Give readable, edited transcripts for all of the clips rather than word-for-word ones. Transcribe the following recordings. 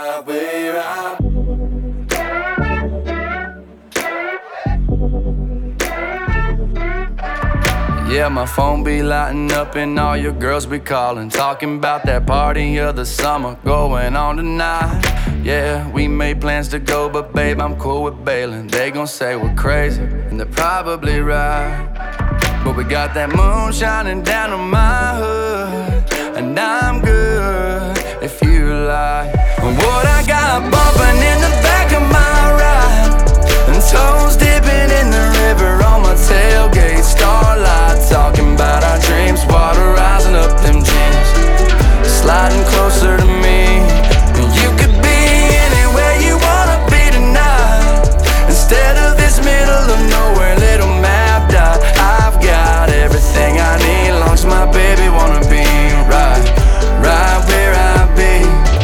Yeah, my phone be lighting up and all your girls be calling, talking about that party of the summer going on tonight. Yeah, we made plans to go, but babe, I'm cool with bailing. They gon' say we're crazy, and they're probably right. But we got that moon shining down on my hood, and I'm good if you like. And what I got bumping in the back of my ride, and toes dipping in the river on my tailgate. Starlight talking about our dreams, water rising up them jeans, sliding closer to me. And you could be anywhere you wanna be tonight, instead of this middle of nowhere little map dot. I've got everything I need, long as my baby wanna be right, right where I be,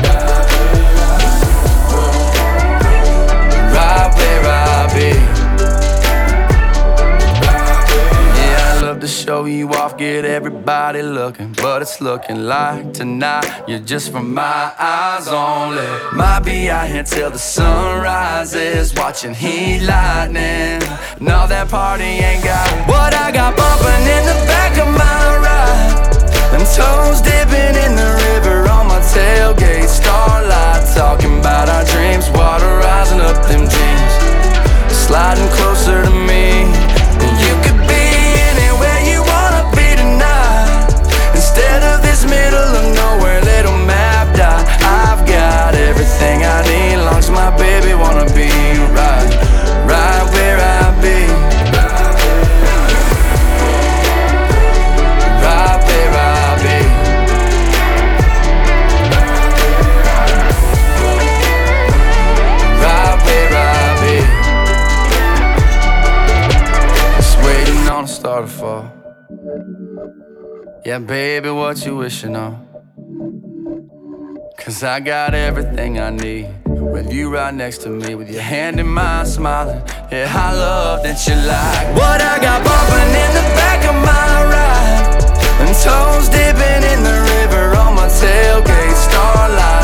right where I be. To show you off, get everybody looking, but it's looking like tonight you're just for my eyes only. Might be out here till the sun rises, watching heat lightning. No, that party ain't got what I got bumping in the back of my ride, and toes dipping in the river on my tailgate. Starlight talking about our dreams, water rising up them jeans, sliding closer to me. And you could be anywhere you wanna be tonight, instead of this middle of nowhere little map dot. I've got everything I need, long as my baby wanna be right, right where I be, right where I be, right where I be. Just waiting on a star to fall. Yeah, baby, what you wishing on? 'Cause I got everything I need, with you right next to me, with your hand in mine, smiling. Yeah, I love that you like what I got bumping in the back of my ride, and toes dipping in the river on my tailgate. Starlight